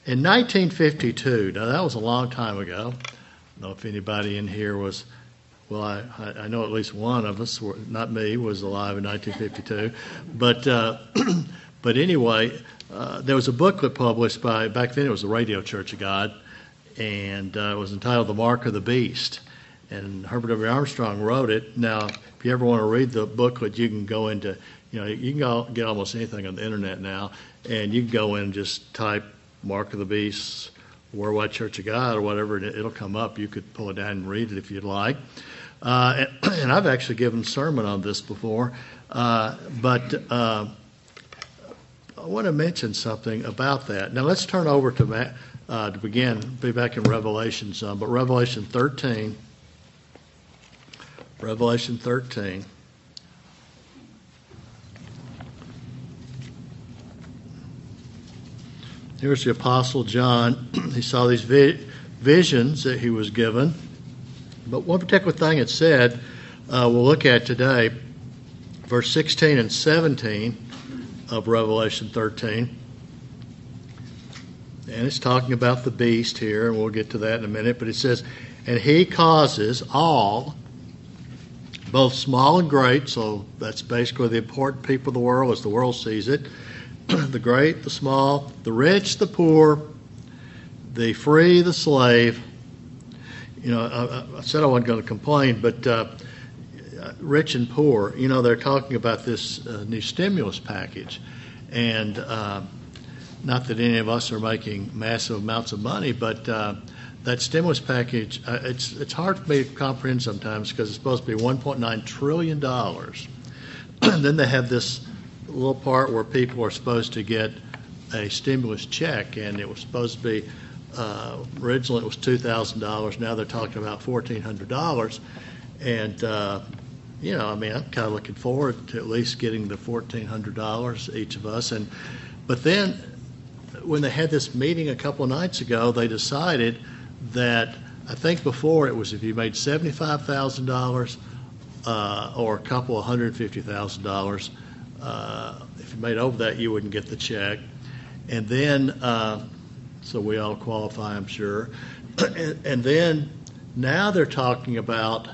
In 1952, now that was a long time ago. I don't know if anybody in here was, well, I know at least one of us, not me, was alive in 1952. But anyway, there was a booklet published back then it was the Radio Church of God, and it was entitled The Mark of the Beast. And Herbert W. Armstrong wrote it. Now, if you ever want to read the booklet, you can go into, you can go get almost anything on the internet now, and you can go in and just type Mark of the Beast, Worldwide Church of God, or whatever, and it'll come up. You could pull it down and read it if you'd like. And I've actually given a sermon on this before, but I want to mention something about that. Now let's turn over to begin, be back in Revelation some, but Revelation 13. Revelation 13. Here's the Apostle John. He saw these visions that he was given. But one particular thing it said, we'll look at today, verse 16 and 17 of Revelation 13. And it's talking about the beast here, and we'll get to that in a minute. But it says, and he causes all, both small and great, so that's basically the important people of the world as the world sees it, the great, the small, the rich, the poor, the free, the slave. I said I wasn't going to complain, but rich and poor, they're talking about this new stimulus package. And not that any of us are making massive amounts of money, but that stimulus package, it's hard for me to comprehend sometimes because it's supposed to be $1.9 trillion. And then they have this little part where people are supposed to get a stimulus check, and it was supposed to be, originally it was $2,000. Now they're talking about $1,400. And, I'm kind of looking forward to at least getting the $1,400 each of us. But then when they had this meeting a couple of nights ago, they decided that, I think before it was if you made $75,000 or a couple $150,000, if you made over that, you wouldn't get the check. And then, so we all qualify, I'm sure. And then now they're talking about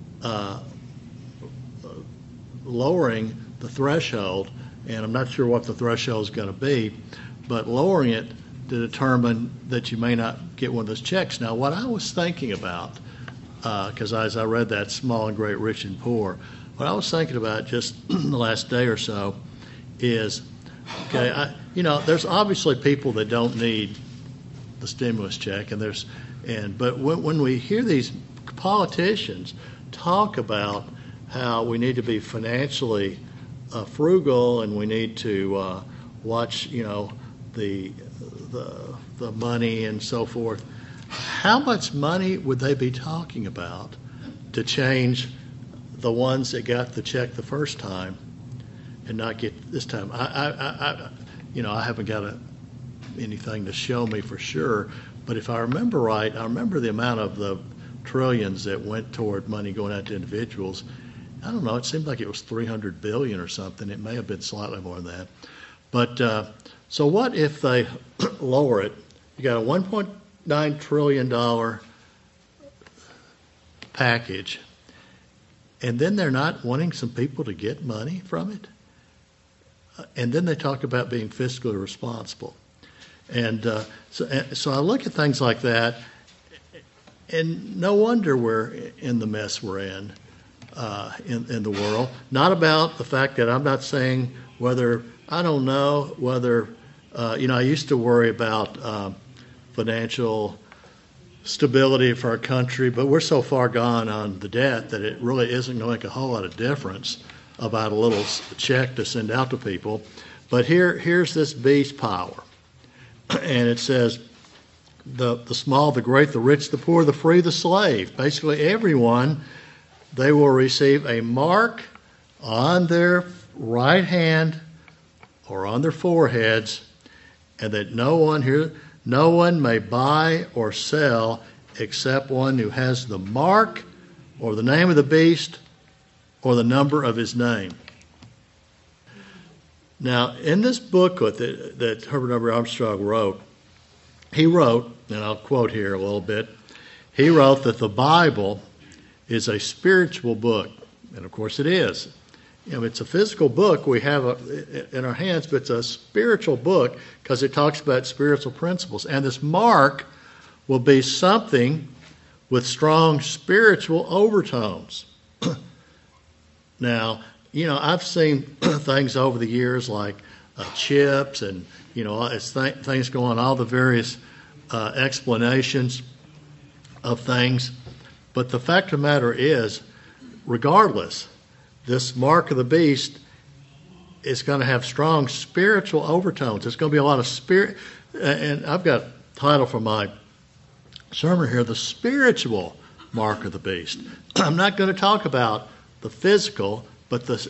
lowering the threshold, and I'm not sure what the threshold is going to be, but lowering it to determine that you may not get one of those checks. Now, what I was thinking about, because as I read that small and great, rich and poor, what I was thinking about just the last day or so is, okay, there's obviously people that don't need the stimulus check, but when we hear these politicians talk about how we need to be financially frugal and we need to watch, the money and so forth, how much money would they be talking about to change the ones that got the check the first time and not get this time? I haven't got anything to show me for sure, but if I remember right, I remember the amount of the trillions that went toward money going out to individuals. I don't know, it seemed like it was $300 billion or something. It may have been slightly more than that. But so what if they lower it? You got a $1.9 trillion package, and then they're not wanting some people to get money from it? And then they talk about being fiscally responsible. And so I look at things like that, and no wonder we're in the mess we're in the world. Not about the fact that I'm not saying whether, I don't know whether, I used to worry about financial stability for our country, but we're so far gone on the debt that it really isn't going to make a whole lot of difference about a little check to send out to people. But here's this beast power. And it says, the small, the great, the rich, the poor, the free, the slave. Basically everyone, they will receive a mark on their right hand or on their foreheads, and that no one may buy or sell except one who has the mark or the name of the beast or the number of his name. Now, in this booklet that Herbert W. Armstrong wrote, he wrote, and I'll quote here a little bit, he wrote that the Bible is a spiritual book. And of course it is. It's a physical book we have in our hands, but it's a spiritual book because it talks about spiritual principles. And this mark will be something with strong spiritual overtones. Now, I've seen things over the years like chips and, as things go on, all the various explanations of things. But the fact of the matter is, regardless, this mark of the beast is going to have strong spiritual overtones. There's going to be a lot of spirit. And I've got a title for my sermon here, The Spiritual Mark of the Beast. I'm not going to talk about the physical, but the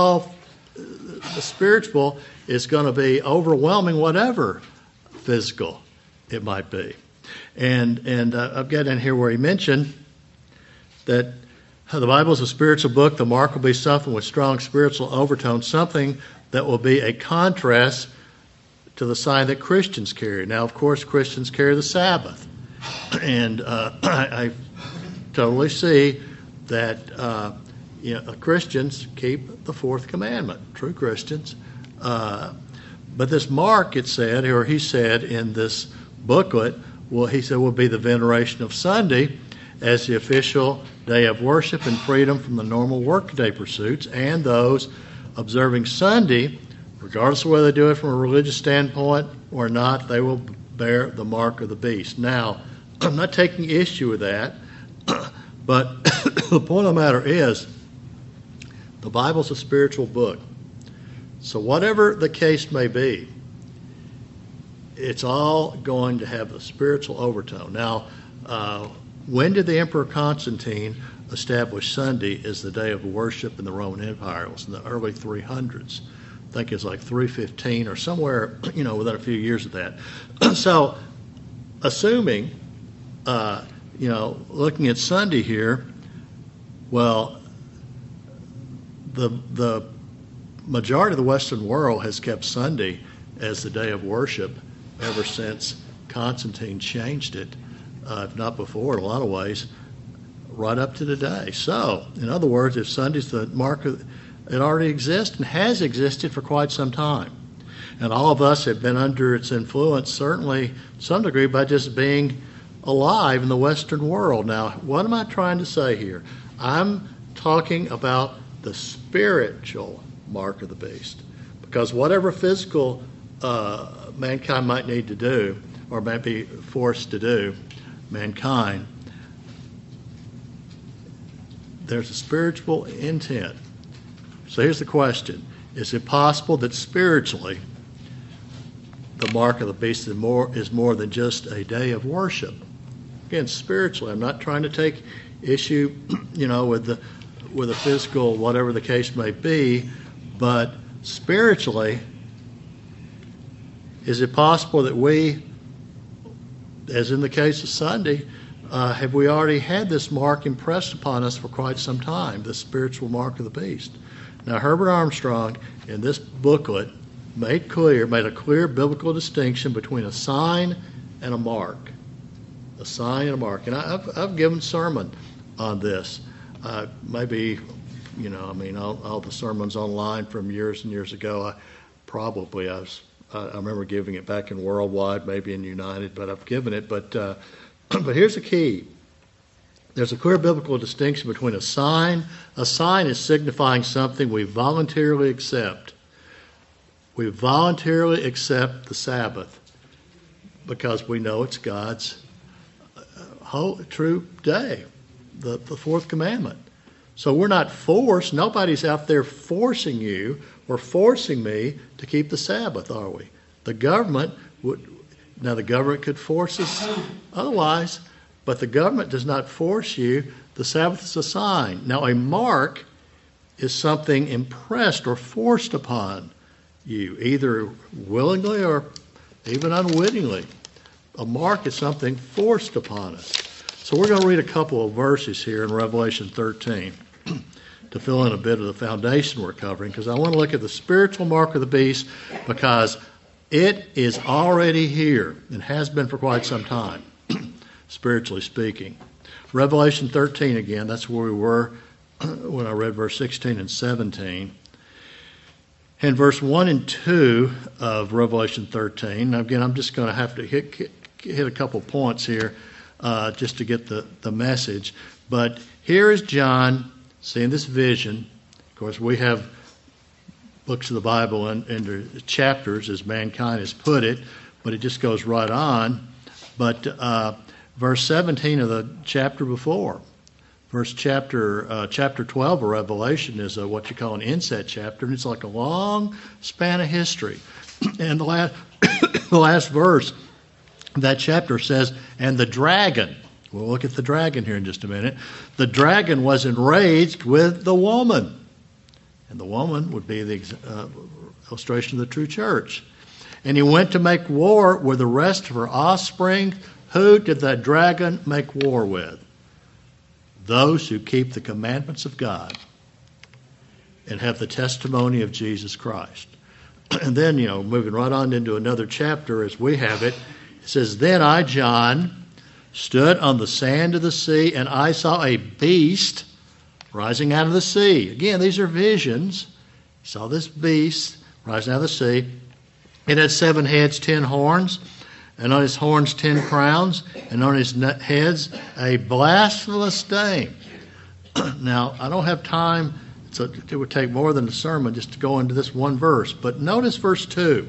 spiritual is going to be overwhelming whatever physical it might be. And I've got in here where he mentioned that the Bible is a spiritual book. The mark will be something with strong spiritual overtones, something that will be a contrast to the sign that Christians carry. Now, of course, Christians carry the Sabbath. And I totally see that Christians keep the fourth commandment, true Christians. But this mark, it said, or he said in this booklet, he said will be the veneration of Sunday as the official day of worship and freedom from the normal workday pursuits, and those observing Sunday, regardless of whether they do it from a religious standpoint or not, they will bear the mark of the beast. Now, I'm not taking issue with that, but the point of the matter is, the Bible's a spiritual book. So whatever the case may be, it's all going to have a spiritual overtone. Now, when did the Emperor Constantine establish Sunday as the day of worship in the Roman Empire? It was in the early 300s. I think it's like 315 or somewhere, within a few years of that. So, assuming, looking at Sunday here, well, the majority of the Western world has kept Sunday as the day of worship ever since Constantine changed it. If not before, in a lot of ways, right up to today. So, in other words, if Sunday's the mark of, it already exists and has existed for quite some time. And all of us have been under its influence, certainly to some degree, by just being alive in the Western world. Now, what am I trying to say here? I'm talking about the spiritual mark of the beast. Because whatever physical mankind might need to do, or might be forced to do, mankind, there's a spiritual intent. So here's the question. Is it possible that spiritually the mark of the beast is more than just a day of worship? Again, spiritually, I'm not trying to take issue, with the physical, whatever the case may be, but spiritually, is it possible that we, as in the case of Sunday, have we already had this mark impressed upon us for quite some time, the spiritual mark of the beast? Now, Herbert Armstrong, in this booklet, made a clear biblical distinction between a sign and a mark. A sign and a mark. And I've given a sermon on this. Maybe, all the sermons online from years and years ago, I remember giving it back in Worldwide, maybe in United, but I've given it. But here's the key. There's a clear biblical distinction between a sign. A sign is signifying something we voluntarily accept. We voluntarily accept the Sabbath because we know it's God's true day, the fourth commandment. So we're not forced. Nobody's out there forcing you or forcing me to keep the Sabbath, are we? The government could force us otherwise, but the government does not force you. The Sabbath is a sign. Now, a mark is something impressed or forced upon you, either willingly or even unwittingly. A mark is something forced upon us. So we're going to read a couple of verses here in Revelation 13 to fill in a bit of the foundation we're covering, because I want to look at the spiritual mark of the beast, because It is already here and has been for quite some time, spiritually speaking. Revelation 13 again, that's where we were when I read verse 16 and 17. And verse 1 and 2 of Revelation 13. Now again, I'm just going to have to hit a couple points here just to get the message. But here is John seeing this vision. Of course, we have books of the Bible into chapters, as mankind has put it, but it just goes right on. But verse 17 of the chapter before, chapter 12 of Revelation is what you call an inset chapter, and it's like a long span of history. And the last verse of that chapter says, and the dragon, we'll look at the dragon here in just a minute, the dragon was enraged with the woman. And the woman would be the illustration of the true church. And he went to make war with the rest of her offspring. Who did that dragon make war with? Those who keep the commandments of God and have the testimony of Jesus Christ. And then, moving right on into another chapter as we have it, it says, then I, John, stood on the sand of the sea, and I saw a beast rising out of the sea. Again, these are visions. He saw this beast rising out of the sea. It had 7 heads, 10 horns, and on his horns 10 crowns, and on his heads a blasphemous name. Now, I don't have time, so it would take more than a sermon just to go into this one verse. But notice verse 2.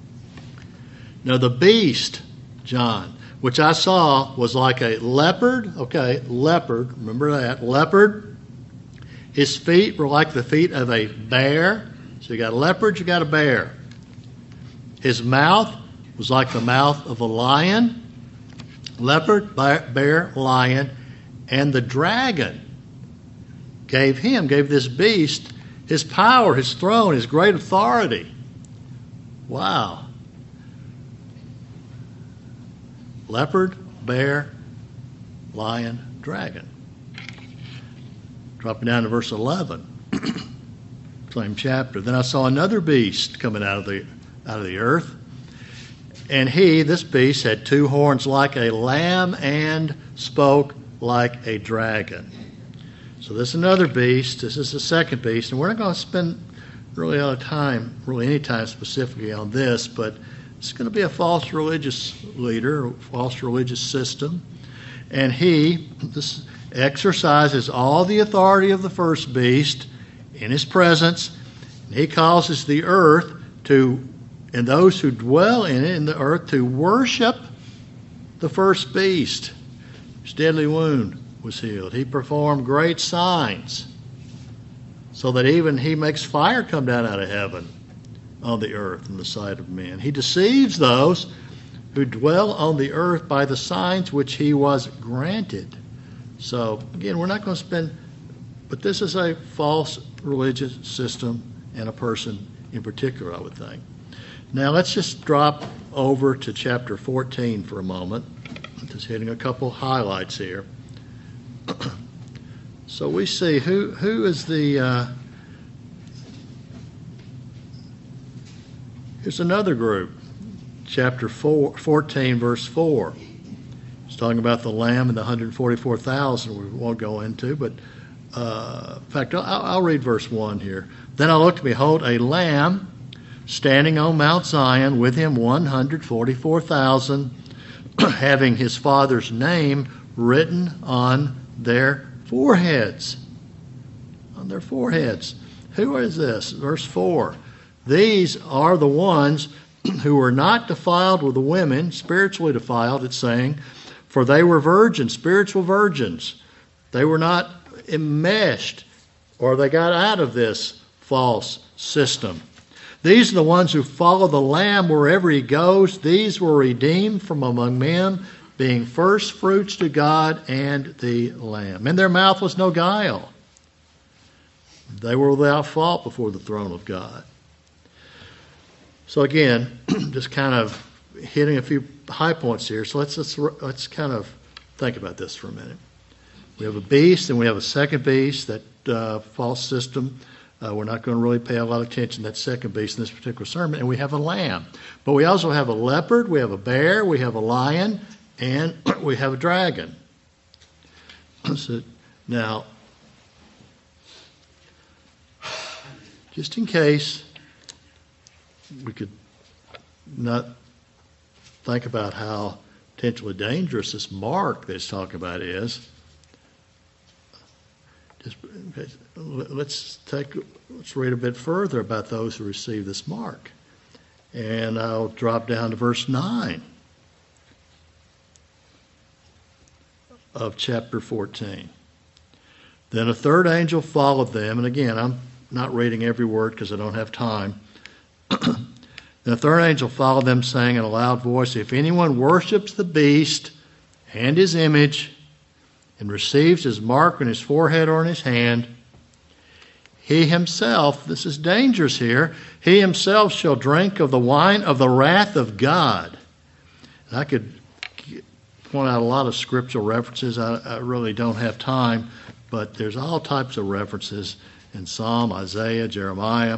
Now the beast, John, which I saw was like a leopard. Okay, leopard, remember that, leopard. His feet were like the feet of a bear. So you got a leopard, you got a bear. His mouth was like the mouth of a lion. Leopard, bear, lion. And the dragon gave this beast, his power, his throne, his great authority. Wow. Leopard, bear, lion, dragon. Dropping down to verse 11, same chapter. Then I saw another beast coming out of the earth, and this beast had 2 horns like a lamb and spoke like a dragon. So this is another beast. This is the second beast, and we're not going to spend really any time specifically on this, but it's going to be a false religious leader, a false religious system, and this exercises all the authority of the first beast in his presence, and he causes the earth and those who dwell in the earth to worship the first beast. His deadly wound was healed. He performed great signs so that even he makes fire come down out of heaven on the earth in the sight of men. He deceives those who dwell on the earth by the signs which he was granted. So, again, we're not going to but this is a false religious system and a person in particular, I would think. Now, let's just drop over to chapter 14 for a moment. Just hitting a couple highlights here. So we see who is here's another group. Chapter 14, verse 4. It's talking about the Lamb and the 144,000 we won't go into, but in fact, I'll read verse 1 here. Then I looked, and behold, a Lamb standing on Mount Zion, with him 144,000, having his Father's name written on their foreheads. On their foreheads. Who is this? Verse 4. These are the ones who were not defiled with the women, spiritually defiled, it's saying, for they were virgins, spiritual virgins. They were not enmeshed, or they got out of this false system. These are the ones who follow the Lamb wherever he goes. These were redeemed from among men, being first fruits to God and the Lamb. In their mouth was no guile. They were without fault before the throne of God. So again, just kind of hitting a few high points here. So let's kind of think about this for a minute. We have a beast, and we have a second beast, that false system We're not going to really pay a lot of attention to that second beast in this particular sermon. And we have a lamb. But we also have a leopard, we have a bear, we have a lion, and we have a dragon. So, now, just in case we could not think about how potentially dangerous this mark that it's talking about is, let's read a bit further about those who receive this mark. And I'll drop down to verse 9 of chapter 14. Then a third angel followed them, and again, I'm not reading every word because I don't have time. Then a third angel followed them, saying in a loud voice, "If anyone worships the beast and his image, and receives his mark on his forehead or in his hand, he himself," this is dangerous here, "he himself shall drink of the wine of the wrath of God." And I could point out a lot of scriptural references. I really don't have time, but there's all types of references in Psalm, Isaiah, Jeremiah.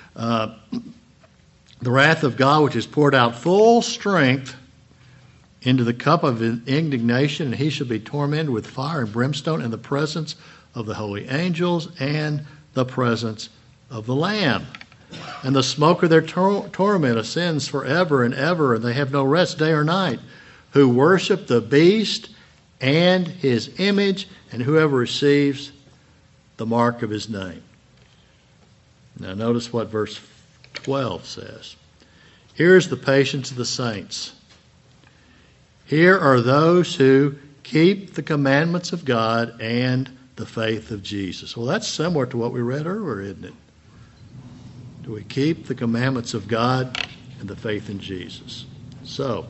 The wrath of God, which is poured out full strength into the cup of indignation, and he shall be tormented with fire and brimstone in the presence of the holy angels and the presence of the Lamb. And the smoke of their torment ascends forever and ever, and they have no rest day or night, who worship the beast and his image, and whoever receives the mark of his name. Now notice what verse 12 says. Here is the patience of the saints. Here are those who keep the commandments of God and the faith of Jesus. Well, that's similar to what we read earlier, isn't it? Do we keep the commandments of God and the faith in Jesus? So,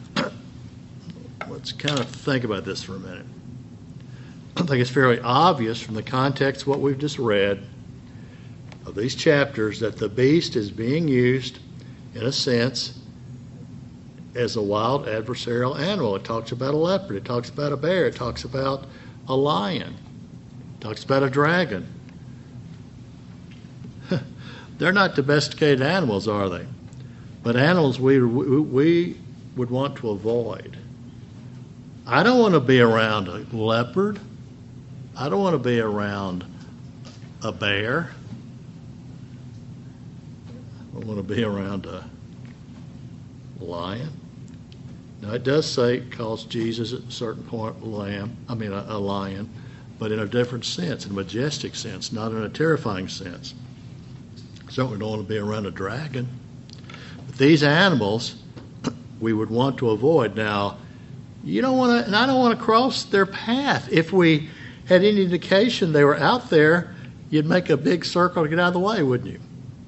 let's kind of think about this for a minute. I think it's fairly obvious from the context of what we've just read of these chapters that the beast is being used, in a sense, as a wild adversarial animal. It talks about a leopard. It talks about a bear. It talks about a lion. It talks about a dragon. They're not domesticated animals, are they? But animals we would want to avoid. I don't want to be around a leopard. I don't want to be around a bear. I don't want to be around a lion. Now it does say it calls Jesus at a certain point a lion, but in a different sense, in a majestic sense, not in a terrifying sense. Certainly don't want to be around a dragon. But these animals we would want to avoid. Now, you don't want to, and I don't want to cross their path. If we had any indication they were out there, you'd make a big circle to get out of the way, wouldn't you?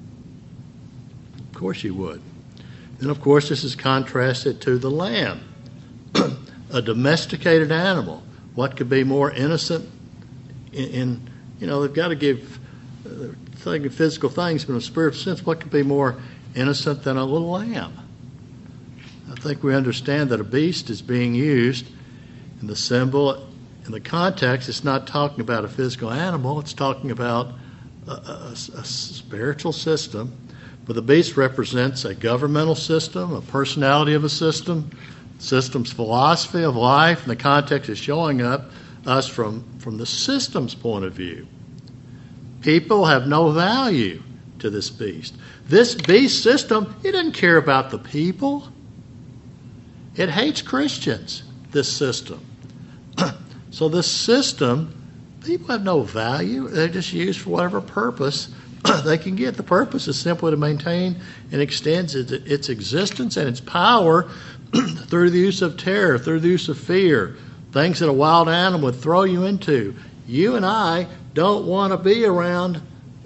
Of course you would. Then, of course, this is contrasted to the lamb, a domesticated animal. What could be more innocent they've got to give thinking physical things, but in a spiritual sense, what could be more innocent than a little lamb? I think we understand that a beast is being used in the symbol, in the context. It's not talking about a physical animal. It's talking about a spiritual system. But the beast represents a governmental system, a personality of a system, system's philosophy of life, and the context is showing us from the system's point of view. People have no value to this beast. This beast system, it doesn't care about the people. It hates Christians, this system. So this system, people have no value. They're just used for whatever purpose they can get. The purpose is simply to maintain and extend its existence and its power through the use of terror, through the use of fear, things that a wild animal would throw you into. You and I don't want to be around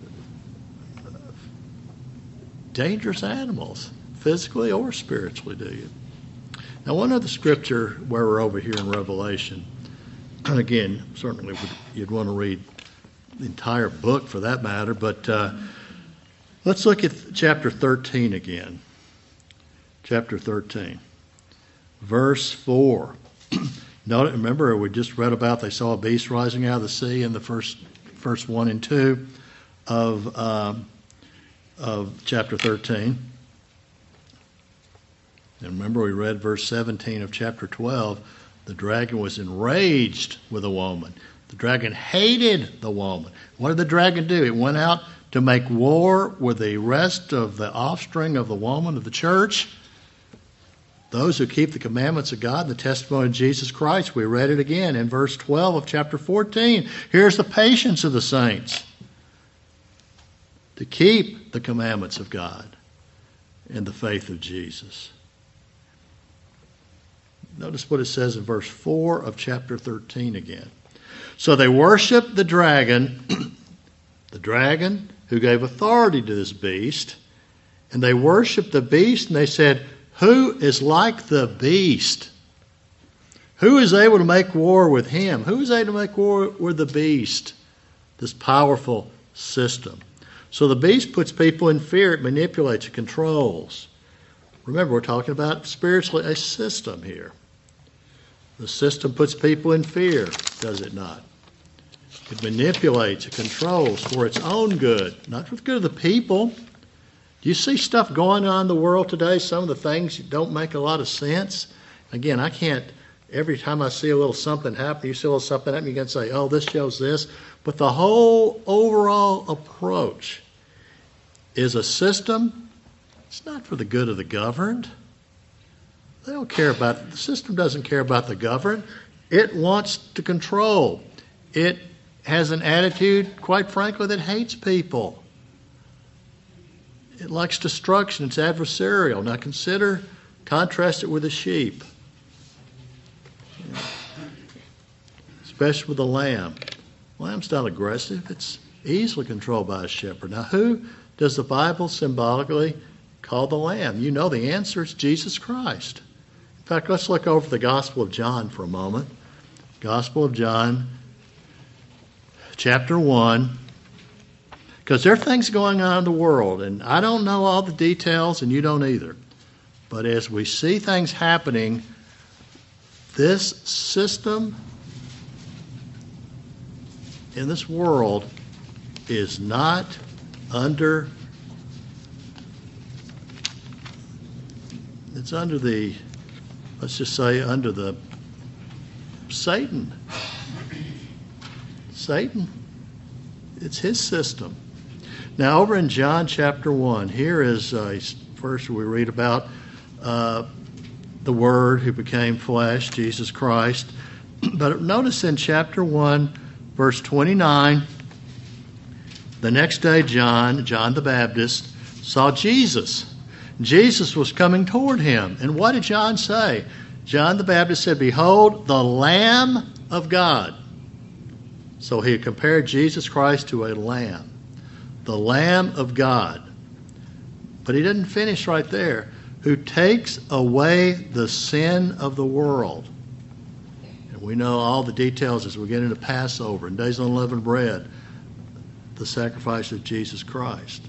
dangerous animals, physically or spiritually, do you? Now, one other scripture where we're over here in Revelation, and again, certainly you'd want to read the entire book for that matter, but let's look at chapter 13 again. Chapter 13, verse 4. Remember, we just read about they saw a beast rising out of the sea in the first 1 and 2. of chapter 13. And remember, we read verse 17 of chapter 12. The dragon was enraged with the woman. The dragon hated the woman. What did the dragon do? It went out to make war with the rest of the offspring of the woman of the church, those who keep the commandments of God and the testimony of Jesus Christ. We read it again in verse 12 of chapter 14. Here's the patience of the saints to keep the commandments of God and the faith of Jesus. Notice what it says in verse 4 of chapter 13 again. So they worshiped the dragon who gave authority to this beast, and they worshiped the beast, and they said, who is like the beast? Who is able to make war with him? Who is able to make war with the beast? This powerful system. So the beast puts people in fear. It manipulates, it controls. Remember, we're talking about spiritually a system here. The system puts people in fear, does it not? It manipulates, it controls for its own good, not for the good of the people. Do you see stuff going on in the world today? Some of the things don't make a lot of sense. Again, I can't, every time I see a little something happen, you see a little something happen, you can say, oh, this shows this. But the whole overall approach is a system. It's not for the good of the governed. They don't care about, the system doesn't care about the governed. It wants to control. It has an attitude, quite frankly, that hates people. It likes destruction. It's adversarial. Now contrast it with a sheep. Especially with a lamb. Lamb's not aggressive. It's easily controlled by a shepherd. Now, who does the Bible symbolically call the lamb? You know the answer is Jesus Christ. In fact, let's look over the Gospel of John for a moment. Gospel of John, chapter 1. Because there are things going on in the world, and I don't know all the details, and you don't either. But as we see things happening, this system in this world is not under, it's under the, let's just say under the Satan. Satan, it's his system. Now, over in John chapter 1, here is first we read about the Word who became flesh, Jesus Christ. But notice in chapter 1, verse 29, the next day John the Baptist, saw Jesus. Jesus was coming toward him. And what did John say? John the Baptist said, behold, the Lamb of God. So he compared Jesus Christ to a lamb. The Lamb of God. But he didn't finish right there. Who takes away the sin of the world. And we know all the details as we get into Passover and Days of Unleavened Bread. The sacrifice of Jesus Christ.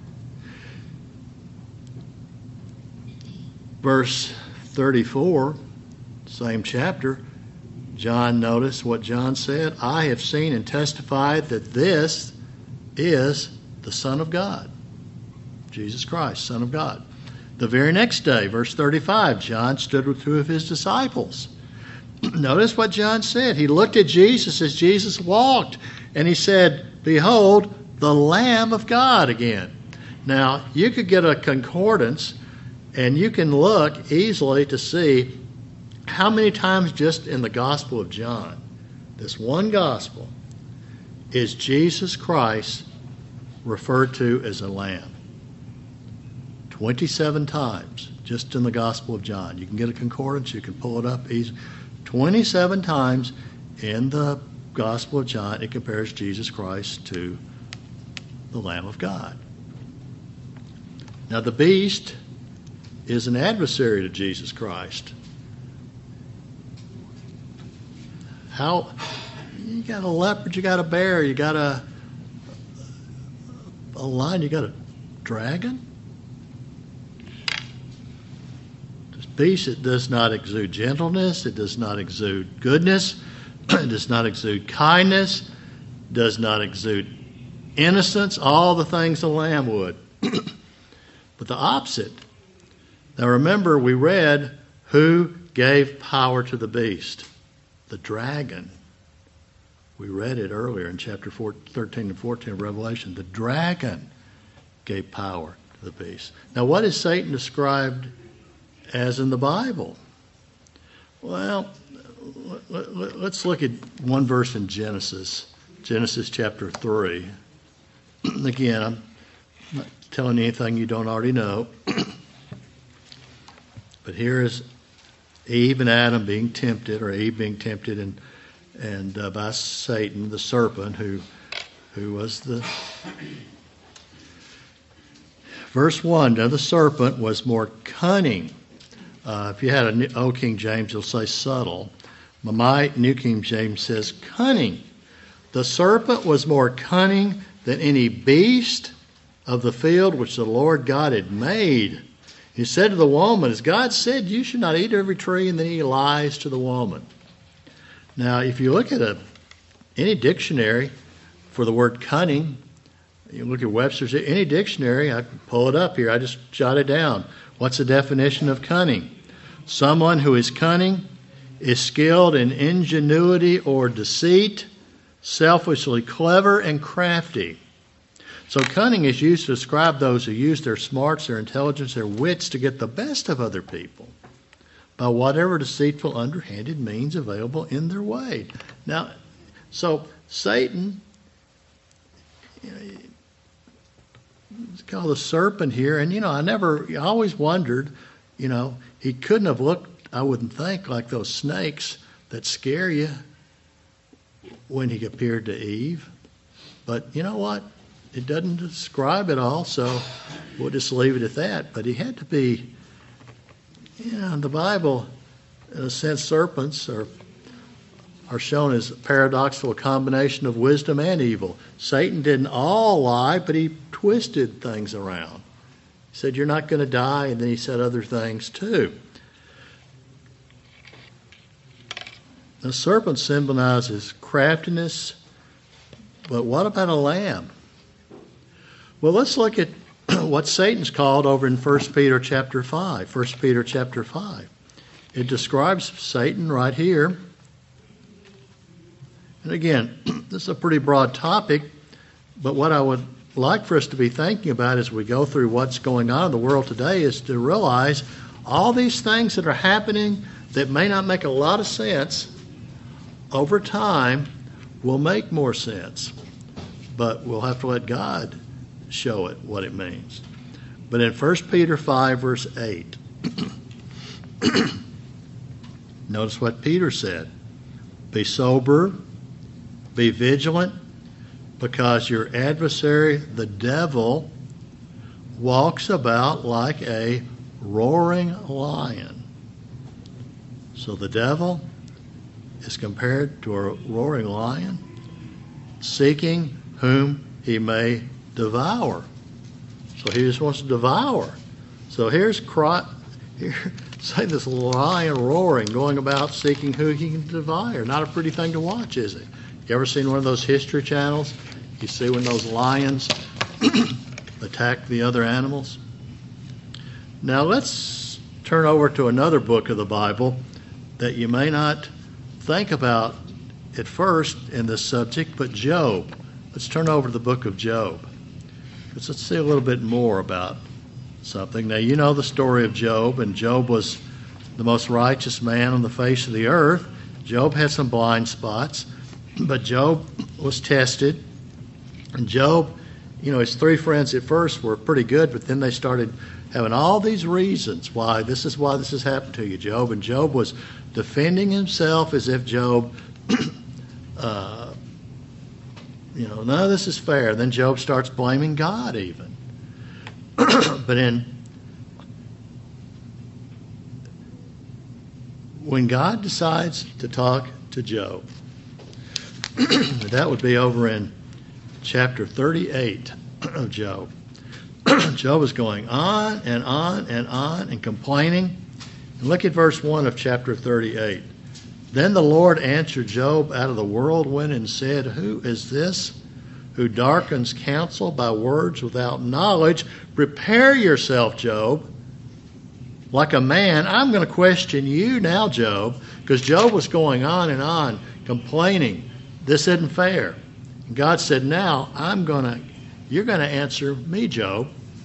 Verse 34, same chapter, John, notice what John said. I have seen and testified that this is the Son of God. Jesus Christ, Son of God. The very next day, verse 35, John stood with two of his disciples. Notice what John said. He looked at Jesus as Jesus walked, and he said, behold, the Lamb of God again. Now, you could get a concordance, and you can look easily to see how many times just in the Gospel of John, this one Gospel, is Jesus Christ referred to as a lamb. 27 times just in the Gospel of John. You can get a concordance, you can pull it up easy. 27 times in the Gospel of John, it compares Jesus Christ to the Lamb of God. Now the beast is an adversary to Jesus Christ. How? You got a leopard, you got a bear, you got a lion, you got a dragon? This beast, it does not exude gentleness, it does not exude goodness, it does not exude kindness, does not exude innocence, all the things a lamb would. But the opposite. Now remember, we read who gave power to the beast? The dragon. We read it earlier in chapter 13 and 14 of Revelation. The dragon gave power to the beast. Now what is Satan described as in the Bible? Well, let's look at one verse in Genesis. Genesis chapter 3. Again, I'm not telling you anything you don't already know. But here is Eve and Adam being tempted, or Eve being tempted and by Satan, the serpent, who was the... Verse 1, now the serpent was more cunning. If you had an Old King James, it'll say subtle. My New King James says cunning. The serpent was more cunning than any beast of the field which the Lord God had made. He said to the woman, as God said, you should not eat every tree, and then he lies to the woman. Now, if you look at any dictionary for the word cunning, you look at Webster's, any dictionary, I can pull it up here, I just jot it down. What's the definition of cunning? Someone who is cunning is skilled in ingenuity or deceit, selfishly clever and crafty. So cunning is used to describe those who use their smarts, their intelligence, their wits to get the best of other people by whatever deceitful, underhanded means available in their way. Now, so Satan, it's called the serpent here, and I always wondered, he couldn't have looked, I wouldn't think, like those snakes that scare you when he appeared to Eve. But you know what? It doesn't describe it all, so we'll just leave it at that. But he had to be, in the Bible, in a sense, serpents are shown as a paradoxical combination of wisdom and evil. Satan didn't all lie, but he twisted things around. He said, you're not going to die, and then he said other things too. The serpent symbolizes craftiness, but what about a lamb? Well, let's look at what Satan's called over in 1 Peter chapter 5. 1 Peter chapter 5. It describes Satan right here. And again, this is a pretty broad topic, but what I would like for us to be thinking about as we go through what's going on in the world today is to realize all these things that are happening that may not make a lot of sense, over time will make more sense. But we'll have to let God show it what it means. But in 1 Peter 5, verse 8, notice what Peter said. Be sober, be vigilant, because your adversary, the devil, walks about like a roaring lion. So the devil is compared to a roaring lion, seeking whom he may devour. So he just wants to devour. So here's say this lion roaring, going about seeking who he can devour. Not a pretty thing to watch, is it? You ever seen one of those history channels? You see when those lions attack the other animals? Now let's turn over to another book of the Bible that you may not think about at first in this subject, but Job. Let's turn over to the book of Job. Let's see a little bit more about something. Now, you know the story of Job, and Job was the most righteous man on the face of the earth. Job had some blind spots, but Job was tested. And Job, his three friends at first were pretty good, but then they started having all these reasons why this has happened to you, Job. And Job was defending himself as if Job, none of this is fair. Then Job starts blaming God even. But when God decides to talk to Job, that would be over in chapter 38 of Job. Job is going on and on and on and complaining. And look at verse 1 of chapter 38. Then the Lord answered Job out of the whirlwind and said, who is this who darkens counsel by words without knowledge. Prepare yourself, Job, like a man. I'm going to question you now, Job, because Job was going on and on, complaining. This isn't fair. And God said, now you're going to answer me, Job.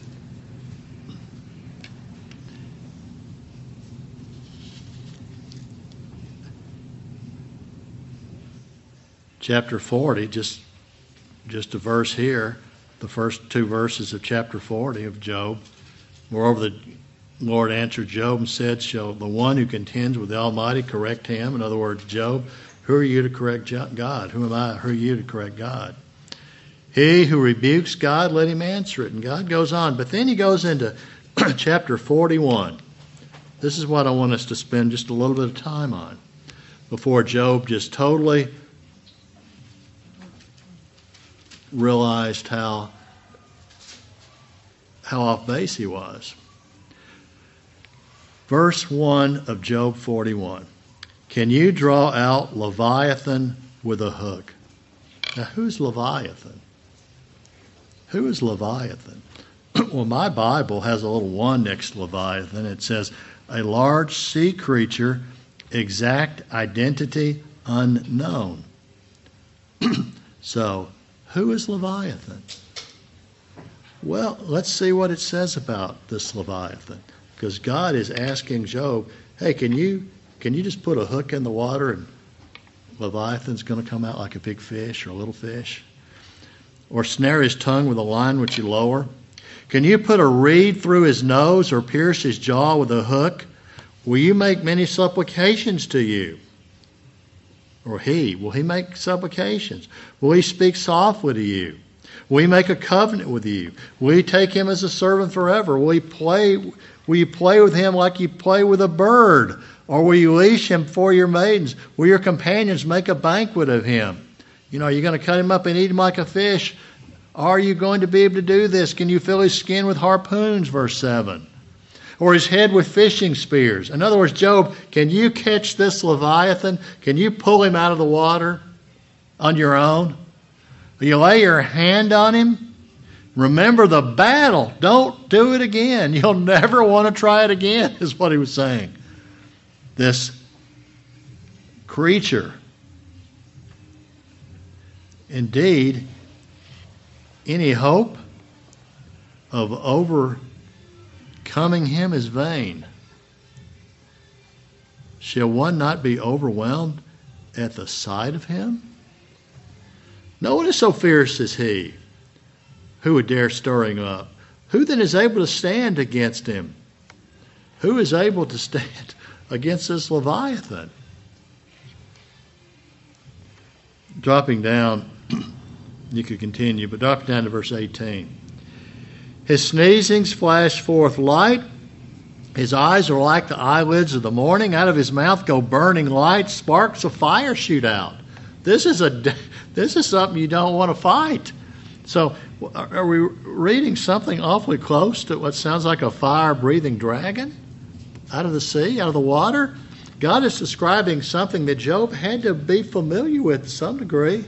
Chapter 40, just a verse here, the first two verses of chapter 40 of Job. Moreover, the Lord answered Job and said, shall the one who contends with the Almighty correct him? In other words, Job, who are you to correct God? Who am I? Who are you to correct God? He who rebukes God, let him answer it. And God goes on. But then he goes into chapter 41. This is what I want us to spend just a little bit of time on before Job just totally realized how off base he was. Verse 1 of Job 41. Can you draw out Leviathan with a hook? Now, who's Leviathan? Who is Leviathan? Well, my Bible has a little one next to Leviathan. It says, a large sea creature, exact identity unknown. So, who is Leviathan? Well, let's see what it says about this Leviathan. Because God is asking Job, hey, can you just put a hook in the water and Leviathan's going to come out like a big fish or a little fish? Or snare his tongue with a line which you lower? Can you put a reed through his nose or pierce his jaw with a hook? Will you make many supplications to you? Or will he make supplications? Will he speak softly to you? Will he make a covenant with you? Will you take him as a servant forever? Will you play with him like you play with a bird? Or will you leash him before your maidens? Will your companions make a banquet of him? Are you going to cut him up and eat him like a fish? Are you going to be able to do this? Can you fill his skin with harpoons, verse 7? Or his head with fishing spears? In other words, Job, can you catch this Leviathan? Can you pull him out of the water on your own? Will you lay your hand on him? Remember the battle. Don't do it again. You'll never want to try it again, is what he was saying. This creature. Indeed, any hope of overcoming him is vain. Shall one not be overwhelmed at the sight of him? No one is so fierce as he. Who would dare stir him up? Who then is able to stand against him? Who is able to stand against this Leviathan? Dropping down, you could continue, but dropping down to verse 18. His sneezings flash forth light. His eyes are like the eyelids of the morning. Out of his mouth go burning light. Sparks of fire shoot out. This is something you don't want to fight. So are we reading something awfully close to what sounds like a fire-breathing dragon out of the sea, out of the water? God is describing something that Job had to be familiar with to some degree.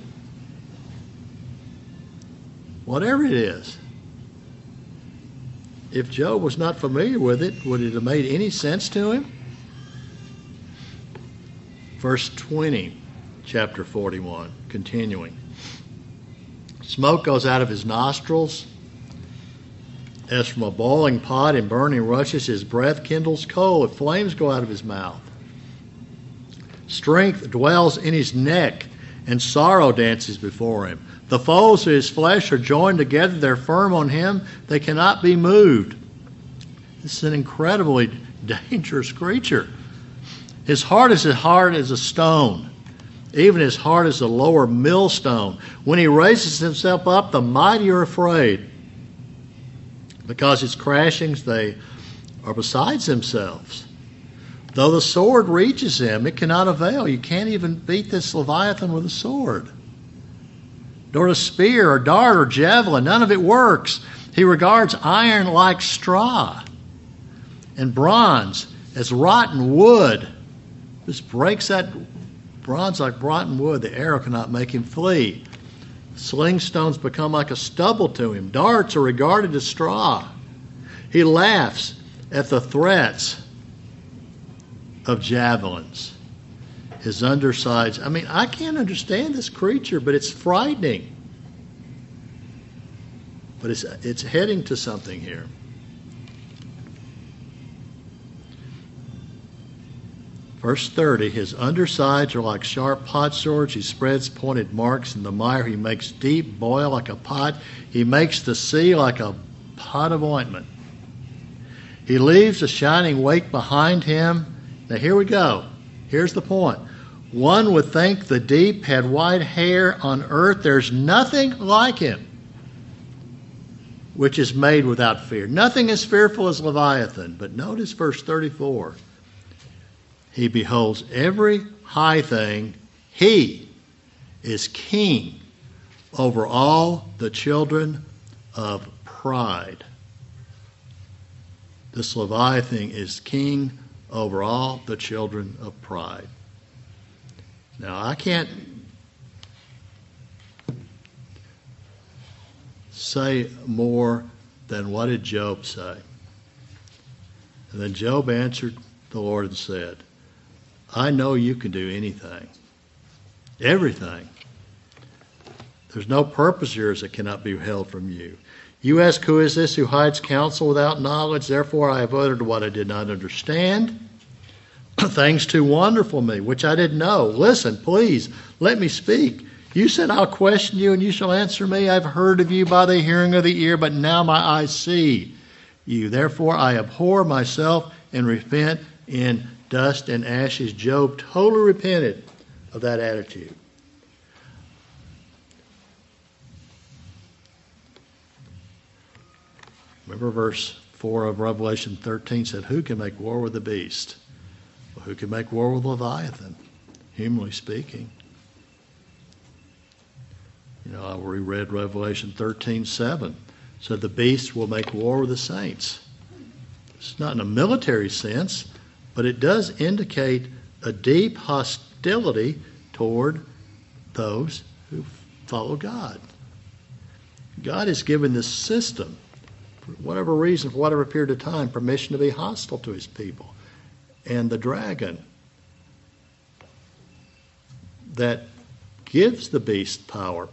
Whatever it is. If Job was not familiar with it, would it have made any sense to him? Verse 20, chapter 41, continuing. Smoke goes out of his nostrils as from a boiling pot in burning rushes. His breath kindles coal. If flames go out of his mouth. Strength dwells in his neck, and sorrow dances before him. The foes of his flesh are joined together. They're firm on him. They cannot be moved. This is an incredibly dangerous creature. His heart is as hard as a stone. Even his heart is a lower millstone. When he raises himself up, the mighty are afraid. Because his crashings, they are besides themselves. Though the sword reaches him, it cannot avail. You can't even beat this Leviathan with a sword. Nor a spear or dart or javelin, none of it works. He regards iron like straw and bronze as rotten wood. This breaks that bronze like rotten wood. The arrow cannot make him flee. Sling stones become like a stubble to him. Darts are regarded as straw. He laughs at the threats of javelins. His undersides. I mean, I can't understand this creature, but it's frightening. But it's heading to something here. Verse 30, his undersides are like sharp pot swords. He spreads pointed marks in the mire. He makes deep boil like a pot. He makes the sea like a pot of ointment. He leaves a shining wake behind him. Now here we go. Here's the point. One would think the deep had white hair on earth. There's nothing like him, which is made without fear. Nothing as fearful as Leviathan. But notice verse 34. He beholds every high thing. He is king over all the children of pride. This Leviathan is king over all the children of pride. Now, I can't say more than what did Job say. And then Job answered the Lord and said, I know you can do anything, everything. There's no purpose of yours that cannot be withheld from you. You ask, who is this who hides counsel without knowledge? Therefore I have uttered what I did not understand, things too wonderful for me, which I didn't know. Listen, please, let me speak. You said, I'll question you and you shall answer me. I've heard of you by the hearing of the ear, but now my eyes see you. Therefore I abhor myself and repent in dust and ashes. Job totally repented of that attitude. Remember verse 4 of Revelation 13 said, who can make war with the beast? Well, who can make war with Leviathan, humanly speaking? You know, I reread Revelation 13:7. Said the beast will make war with the saints. It's not in a military sense, but it does indicate a deep hostility toward those who follow God. God has given this system, for whatever reason, for whatever period of time, permission to be hostile to his people. And the dragon that gives the beast power.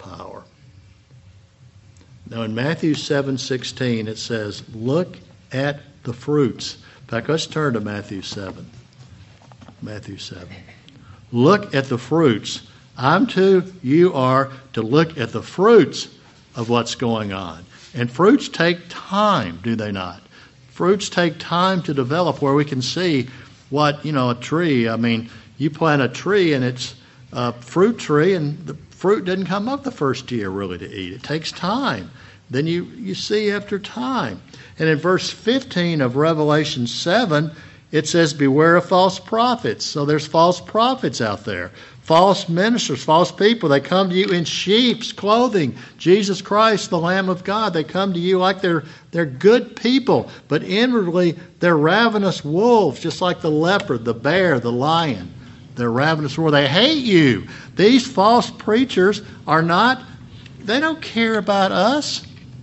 Now in Matthew 7:16 it says, look at the fruits. In fact, let's turn to Matthew 7. Matthew 7. Look at the fruits. You are to look at the fruits of what's going on. And fruits take time, do they not? Fruits take time to develop, where we can see what, a tree. I mean, you plant a tree and it's a fruit tree and the fruit didn't come up the first year really to eat. It takes time. Then you see after time. And in verse 15 of Revelation 7, it says, beware of false prophets. So there's false prophets out there. False ministers, false people. They come to you in sheep's clothing. Jesus Christ, the Lamb of God. They come to you like they're good people. But inwardly, they're ravenous wolves, just like the leopard, the bear, the lion. They're ravenous wolves. They hate you. These false preachers they don't care about us.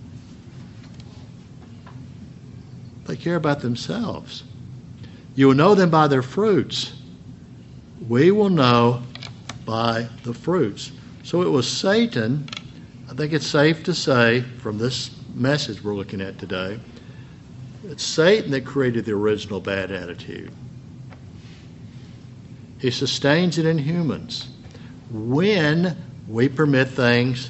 They care about themselves. You will know them by their fruits. We will know by the fruits. So it was Satan, I think it's safe to say from this message we're looking at today, it's Satan that created the original bad attitude. He sustains it in humans. When we permit things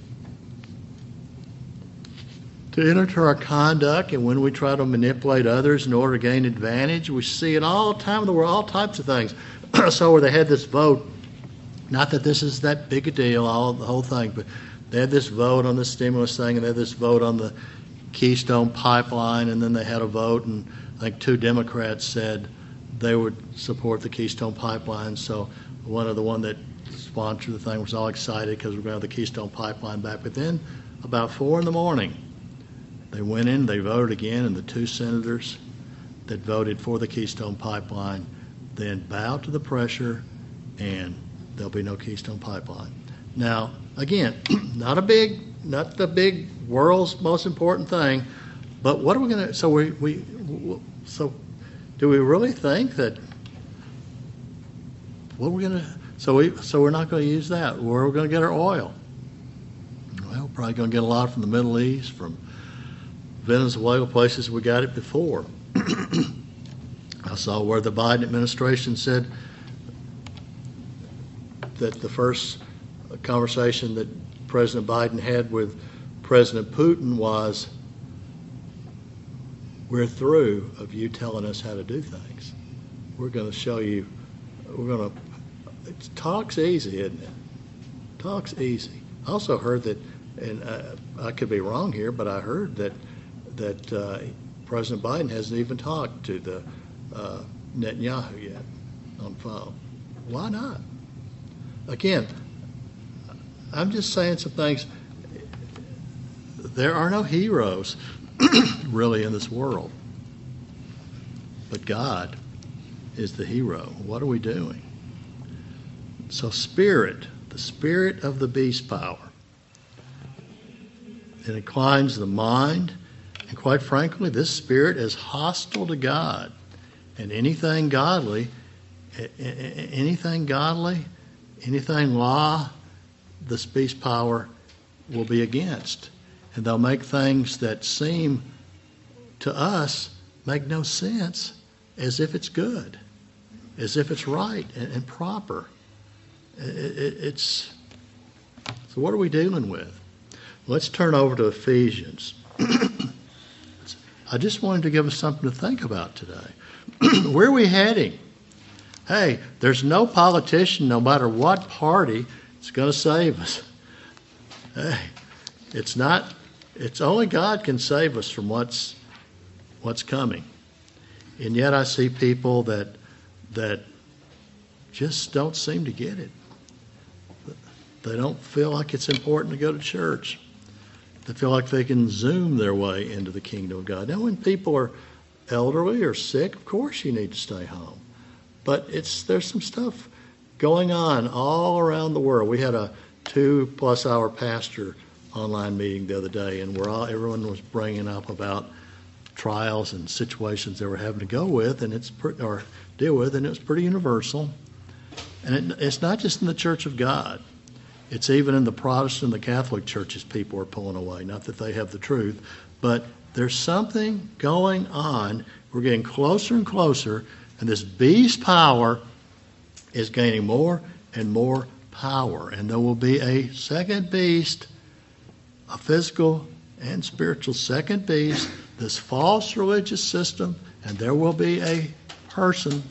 to enter our conduct, and when we try to manipulate others in order to gain advantage, we see it all the time in the world, all types of things. So where they had this vote, not that this is that big a deal, the whole thing, but they had this vote on the stimulus thing, and they had this vote on the Keystone Pipeline, and then they had a vote, and I think 2 Democrats said they would support the Keystone Pipeline. So one that sponsored the thing was all excited because we're going to have the Keystone Pipeline back. But then about 4 a.m, they went in, they voted again, and the 2 senators that voted for the Keystone Pipeline then bowed to the pressure, and there'll be no Keystone Pipeline. Now, Again, not the big world's most important thing, but what are we going to? So do we really think that? What are we going to? So we're not going to use that. Where are we going to get our oil? Well, we're probably going to get a lot from the Middle East, from Venezuela, places we got it before. I saw where the Biden administration said that the first conversation that President Biden had with President Putin was, we're through of you telling us how to do things. We're going to show you, talk's easy, isn't it? Talk's easy. I also heard that, and I could be wrong here, but I heard that President Biden hasn't even talked to the Netanyahu yet on phone. Why not? Again, I'm just saying some things. There are no heroes really in this world, but God is the hero. What are we doing? So the spirit of the beast power, it inclines the mind, and quite frankly, this spirit is hostile to God. And anything godly, anything law, this beast power will be against. And they'll make things that seem to us make no sense as if it's good, as if it's right and proper. So what are we dealing with? Let's turn over to Ephesians. I just wanted to give us something to think about today. Where are we heading? Hey, there's no politician, no matter what party, that's going to save us. Hey, it's only God can save us from what's coming. And yet I see people that just don't seem to get it. They don't feel like it's important to go to church. They feel like they can Zoom their way into the kingdom of God. Now, when people are elderly or sick, of course you need to stay home. But there's some stuff going on all around the world. We had a 2+ hour pastor online meeting the other day, and everyone was bringing up about trials and situations they were having to deal with, and it was pretty universal. And it's not just in the Church of God. It's even in the Protestant and the Catholic churches people are pulling away. Not that they have the truth, but there's something going on. We're getting closer and closer, and this beast power is gaining more and more power. And there will be a second beast, a physical and spiritual second beast, this false religious system, and there will be a person.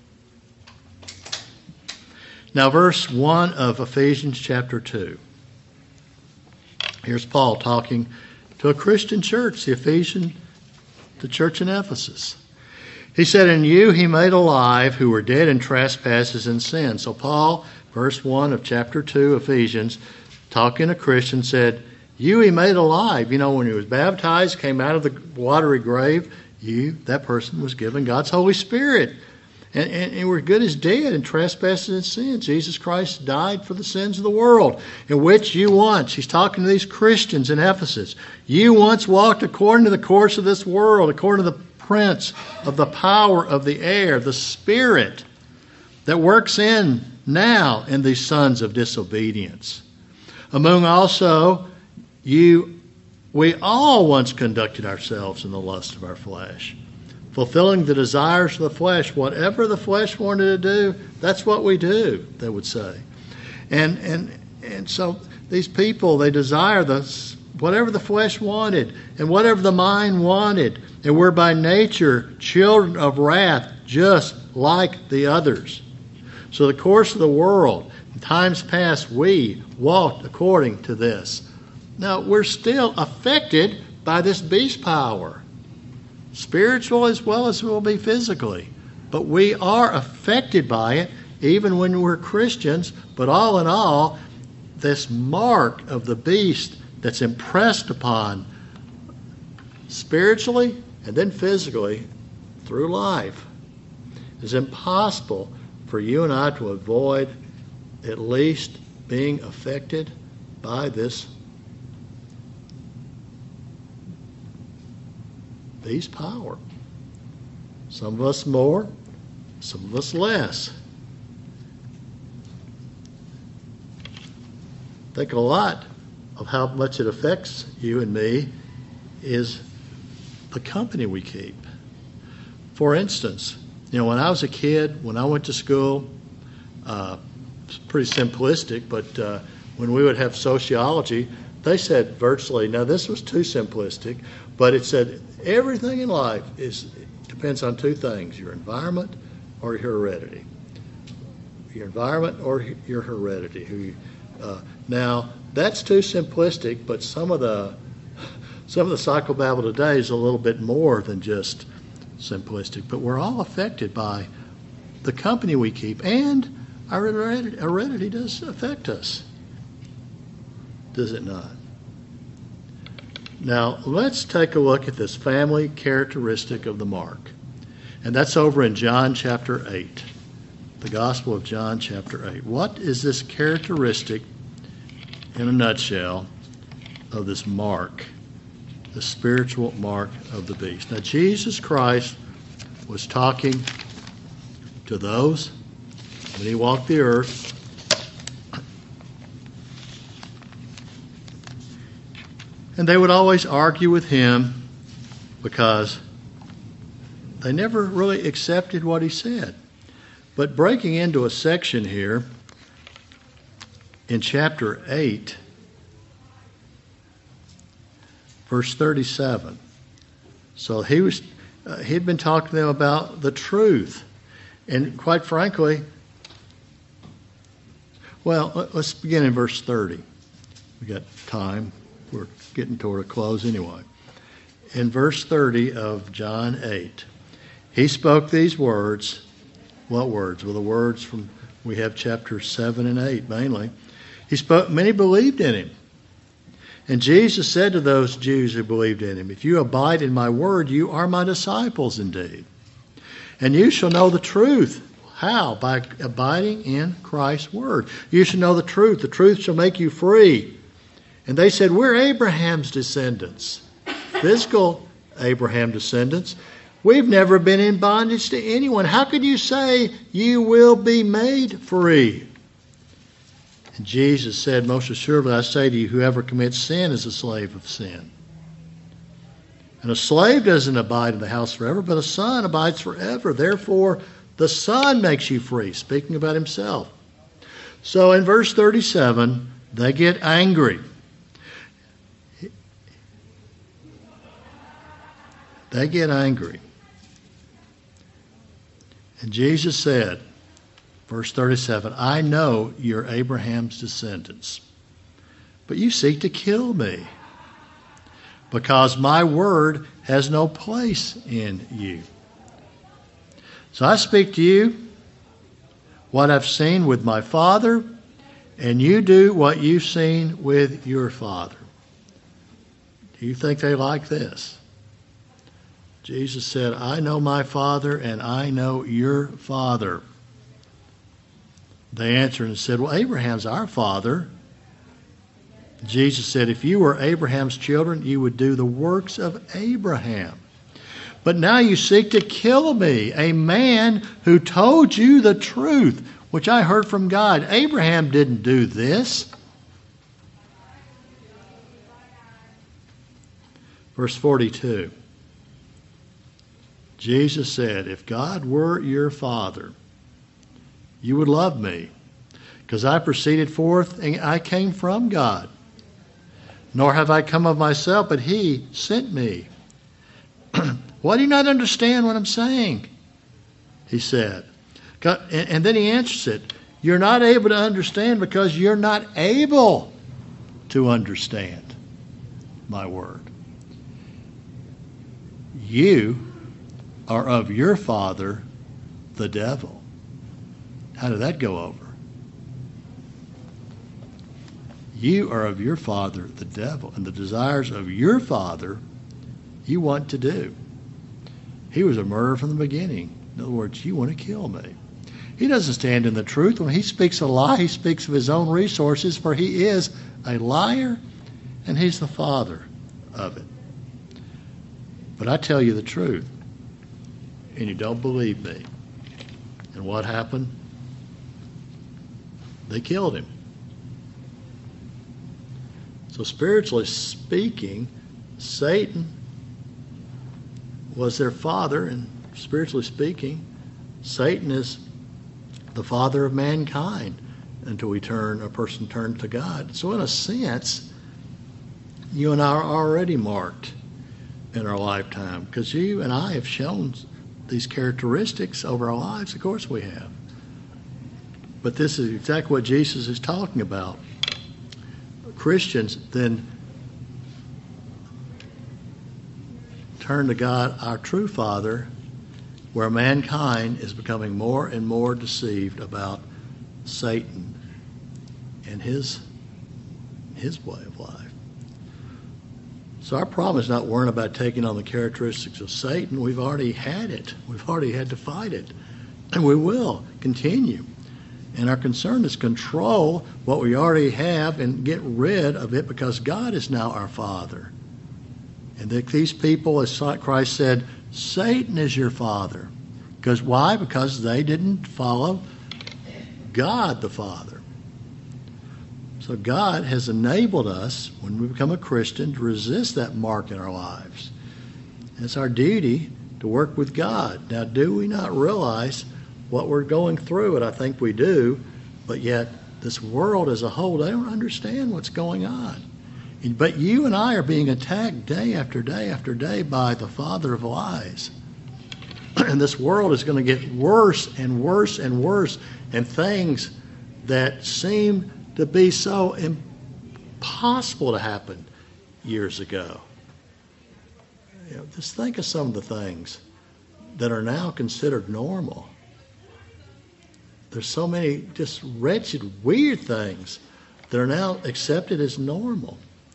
Now, verse 1 of Ephesians chapter 2. Here's Paul talking to a Christian church, the church in Ephesus. He said, "In you he made alive who were dead in trespasses and sins." So Paul, verse 1 of chapter 2, Ephesians, talking to Christians, said, you he made alive. You know, when he was baptized, came out of the watery grave, that person was given God's Holy Spirit. And we're good as dead in trespasses and sins. Jesus Christ died for the sins of the world, in which you once, he's talking to these Christians in Ephesus, you once walked according to the course of this world, according to the prince of the power of the air, the spirit that works now in these sons of disobedience. Among also we all once conducted ourselves in the lust of our flesh, fulfilling the desires of the flesh. Whatever the flesh wanted to do, that's what we do, they would say. And so these people, they desire whatever the flesh wanted and whatever the mind wanted. And we're by nature children of wrath, just like the others. So the course of the world, in times past, we walked according to this. Now, we're still affected by this beast power, spiritual as well as will be physically. But we are affected by it even when we're Christians. But all in all, this mark of the beast that's impressed upon spiritually and then physically through life is impossible for you and I to avoid at least being affected by this beast power. Some of us more, some of us less. I think a lot of how much it affects you and me is the company we keep. For instance, when I was a kid, when I went to school, it's pretty simplistic, but when we would have sociology, they said virtually, now this was too simplistic, but it said everything in life depends on two things, your environment or your heredity. Your environment or your heredity. Now, that's too simplistic, but some of the psychobabble today is a little bit more than just simplistic. But we're all affected by the company we keep, and our heredity does affect us. Does it not? Now, let's take a look at this family characteristic of the mark. And that's over in John chapter 8. The Gospel of John chapter 8. What is this characteristic, in a nutshell, of this mark, the spiritual mark of the beast? Now, Jesus Christ was talking to those when he walked the earth. And they would always argue with him because they never really accepted what he said. But breaking into a section here in chapter 8, verse 37. So he'd been talking to them about the truth. And quite frankly, well, let's begin in verse 30. We got time. We're getting toward a close anyway. In verse 30 of John 8, he spoke these words. What words? Well, the words from, we have chapters 7 and 8 mainly. He spoke, many believed in him. And Jesus said to those Jews who believed in him, if you abide in my word, you are my disciples indeed. And you shall know the truth. How? By abiding in Christ's word. You shall know the truth. The truth shall make you free. And they said, we're Abraham's descendants. Physical Abraham descendants. We've never been in bondage to anyone. How could you say you will be made free? And Jesus said, most assuredly I say to you, whoever commits sin is a slave of sin. And a slave doesn't abide in the house forever, but a son abides forever. Therefore, the Son makes you free, speaking about himself. So in verse 37, they get angry. They get angry. And Jesus said, verse 37, I know you're Abraham's descendants, but you seek to kill me because my word has no place in you. So I speak to you what I've seen with my Father, and you do what you've seen with your father. Do you think they like this? Jesus said, I know my Father and I know your father. They answered and said, well, Abraham's our father. Jesus said, if you were Abraham's children, you would do the works of Abraham. But now you seek to kill me, a man who told you the truth, which I heard from God. Abraham didn't do this. Verse 42. Jesus said, if God were your father, you would love me, because I proceeded forth and I came from God. Nor have I come of myself, but he sent me. Why do you not understand what I'm saying? He said. And then he answers it. You're not able to understand because you're not able to understand my word. You are of your father, the devil. How did that go over? You are of your father, the devil, and the desires of your father you want to do. He was a murderer from the beginning. In other words, you want to kill me. He doesn't stand in the truth. When he speaks a lie, he speaks of his own resources, for he is a liar, and he's the father of it. But I tell you the truth, and you don't believe me. And what happened? They killed him. So spiritually speaking, Satan was their father, and spiritually speaking, Satan is the father of mankind until a person turns to God. So in a sense, you and I are already marked in our lifetime, because you and I have shown these characteristics over our lives. Of course we have. But this is exactly what Jesus is talking about. Christians then turn to God, our true Father, where mankind is becoming more and more deceived about Satan and his way of life. So our problem is not worrying about taking on the characteristics of Satan. We've already had it. We've already had to fight it. And we will continue. And our concern is control what we already have and get rid of it, because God is now our Father. And that these people, as Christ said, Satan is your father. Because why? Because they didn't follow God the Father. So God has enabled us, when we become a Christian, to resist that mark in our lives. And it's our duty to work with God. Now, do we not realize what we're going through? And I think we do, but yet this world as a whole, they don't understand what's going on. But you and I are being attacked day after day after day by the father of lies. And this world is going to get worse and worse and worse, and things that seem to be so impossible to happen years ago. Just think of some of the things that are now considered normal. There's so many just wretched, weird things that are now accepted as normal.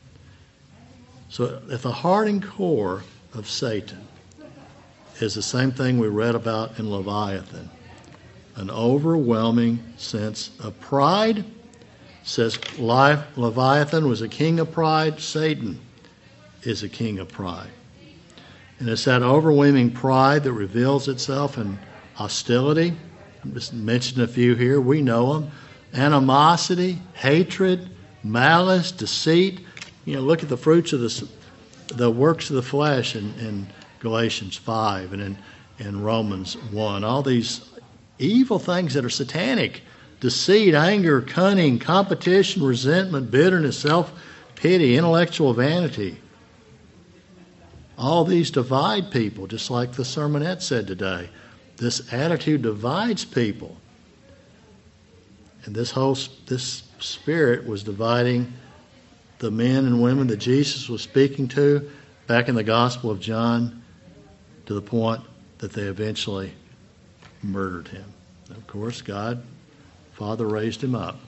So at the heart and core of Satan is the same thing we read about in Leviathan. An overwhelming sense of pride. Says Leviathan was a king of pride. Satan is a king of pride. And it's that overwhelming pride that reveals itself in hostility. I'm just mentioning a few here. We know them. Animosity, hatred, malice, deceit. Look at the fruits of the works of the flesh in Galatians 5 and in Romans 1. All these evil things that are satanic. Deceit, anger, cunning, competition, resentment, bitterness, self-pity, intellectual vanity. All these divide people, just like the sermonette said today. This attitude divides people. And this spirit was dividing the men and women that Jesus was speaking to back in the Gospel of John, to the point that they eventually murdered him. Of course, God, Father, raised him up.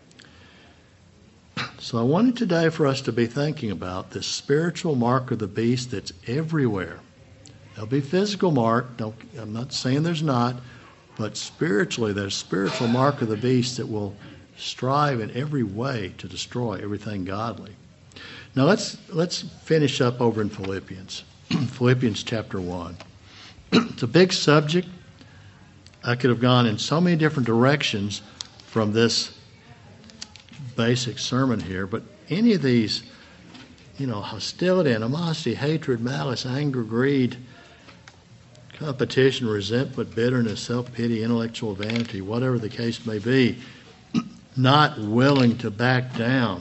So I wanted today for us to be thinking about this spiritual mark of the beast that's everywhere. There'll be physical mark. I'm not saying there's not, but spiritually, there's spiritual mark of the beast that will strive in every way to destroy everything godly. Now let's finish up over in Philippians. Philippians chapter 1. It's a big subject. I could have gone in so many different directions from this basic sermon here, but any of these, hostility, animosity, hatred, malice, anger, greed, competition, resentment, bitterness, self-pity, intellectual vanity, whatever the case may be, not willing to back down.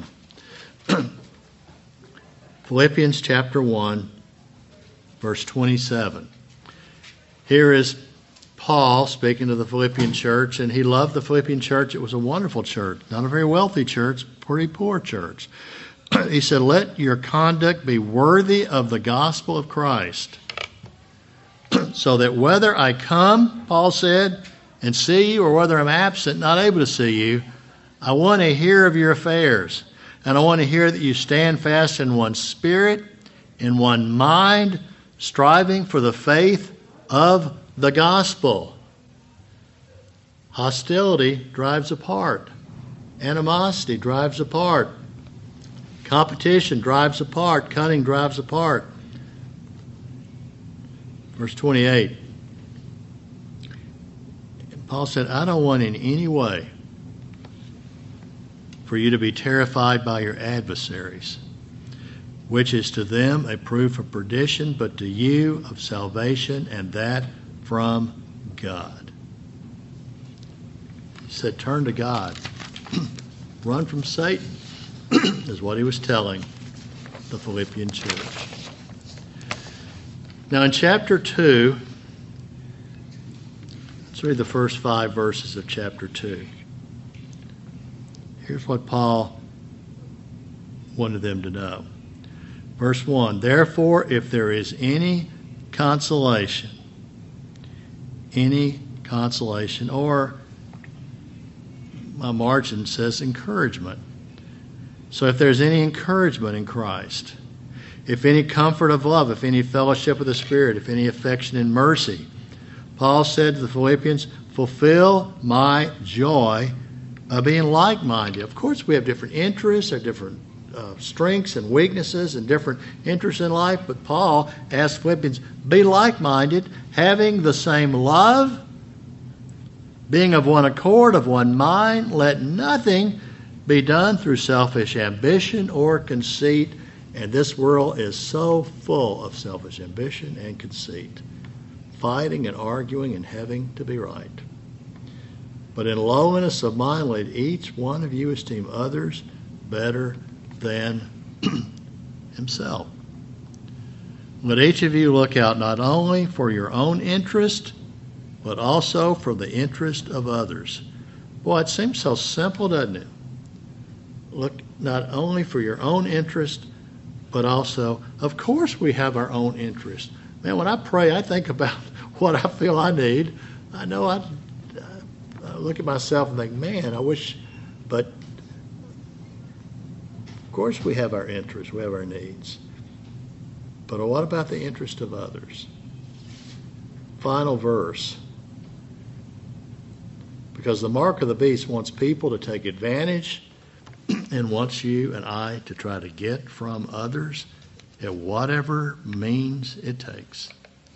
Philippians chapter 1, verse 27. Here is Paul speaking to the Philippian church, and he loved the Philippian church. It was a wonderful church, not a very wealthy church, pretty poor church. He said, "Let your conduct be worthy of the gospel of Christ, so that whether I come," Paul said, "and see you, or whether I'm absent, not able to see you, I want to hear of your affairs, and I want to hear that you stand fast in one spirit, in one mind, striving for the faith of the gospel." Hostility drives apart. Animosity drives apart. Competition drives apart. Cunning drives apart. Verse 28. And Paul said, I don't want in any way for you to be terrified by your adversaries, which is to them a proof of perdition, but to you of salvation, and that from God. He said, turn to God. Run from Satan, is what he was telling the Philippian church. Now in chapter 2, let's read the first 5 verses of chapter 2. Here's what Paul wanted them to know. Verse 1, therefore, if there is any consolation, or my margin says encouragement. So if there's any encouragement in Christ, if any comfort of love, if any fellowship of the Spirit, if any affection and mercy, Paul said to the Philippians, fulfill my joy by being like-minded. Of course, we have different interests, or different strengths and weaknesses and different interests in life, but Paul asked Philippians, be like-minded, having the same love, being of one accord, of one mind. Let nothing be done through selfish ambition or conceit. And this world is so full of selfish ambition and conceit, fighting and arguing and having to be right. But in lowliness of mind, let each one of you esteem others better than himself. Let each of you look out not only for your own interest, but also for the interest of others. Boy, it seems so simple, doesn't it? Look not only for your own interest, but also, of course, we have our own interest. Man, when I pray, I think about what I feel I need. I know I look at myself and think, man, I wish, but of course we have our interests, we have our needs. But what about the interest of others? Final verse. Because the mark of the beast wants people to take advantage and wants you and I to try to get from others at whatever means it takes.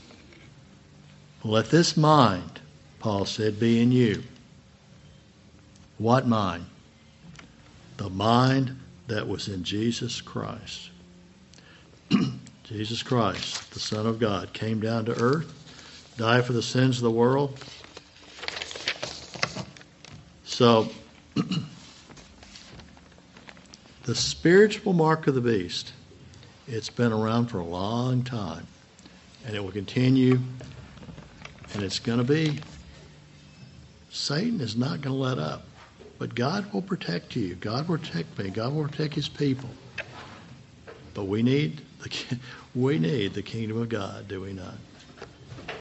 Let this mind, Paul said, be in you. What mind? The mind that was in Jesus Christ. Jesus Christ, the Son of God, came down to earth, died for the sins of the world. So, the spiritual mark of the beast, it's been around for a long time, and it will continue, and it's going to be, Satan is not going to let up, but God will protect you. God will protect me. God will protect his people. But we need the kingdom of God, do we not?